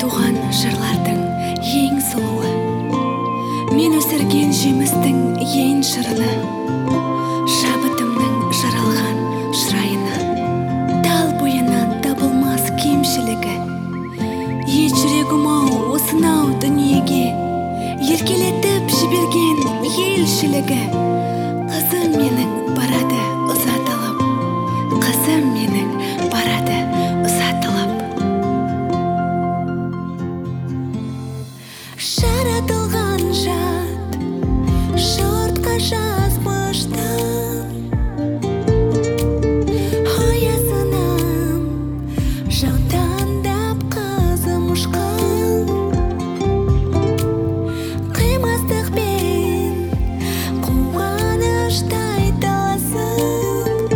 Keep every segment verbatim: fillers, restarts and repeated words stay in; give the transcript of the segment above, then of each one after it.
туған жырлардың ең сұлуы, мен өсірген жемістің ең шырыны, шабытымның жаралған шырайына, тал бойынан табылмас кемшілігі, ет жүрегім-ау осынау дүниеге еркелетіп жіберген елшілігі. Қызым менің барады ұзатылып, қызым менің барады ұзатылып. Жаратылған жат жұртқа жазмыштың аясынан жаутаңдап қызым ұшқан, қимастықпен қуаныштай таласын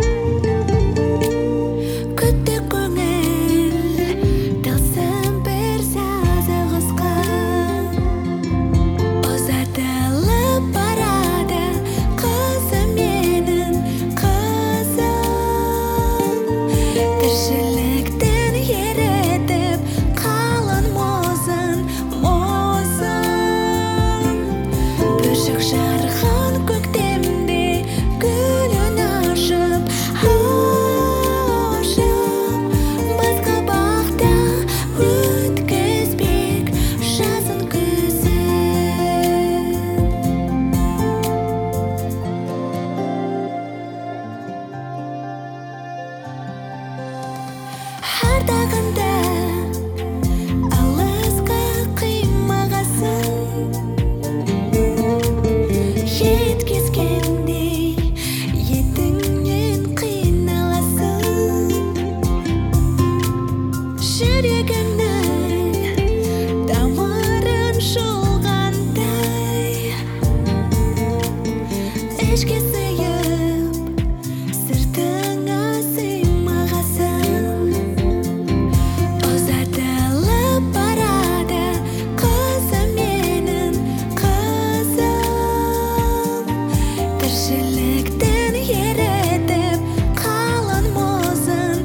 күтті көңіл тылсым бір сазы қосқан. Ұзатылып барады қызым менің қызым, тіршіліктің еретіп қалын мұзын мұзын, бүршік жарған көктемде гүлін ашып ашып, басқа бақта өткізбек жазын күзін. Ардағында алысқа қимағасын, жеткізгендей етіңнен қиналасын, жүрегіңнің тамырын жұлғандай, ішке сыйып сыртыңа сыймағасын. Ұзатылып барады қызым менің қызым, тіршіліктің еретіп қалын мұзын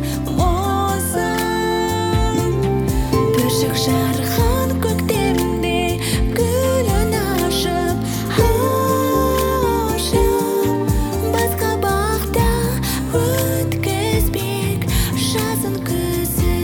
мұзын, бүршік жарған көктемде гүлін ашып ашып, басқа бақта өткізбек жазын күзін.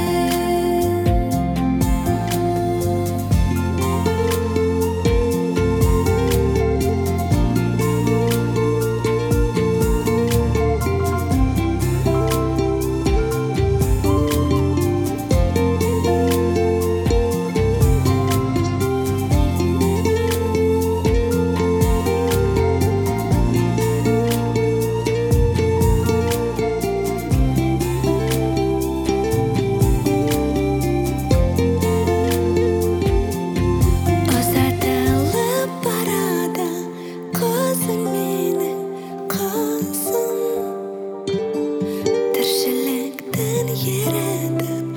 Ұзатылып барады қызым менің қызым, тіршіліктің еретіп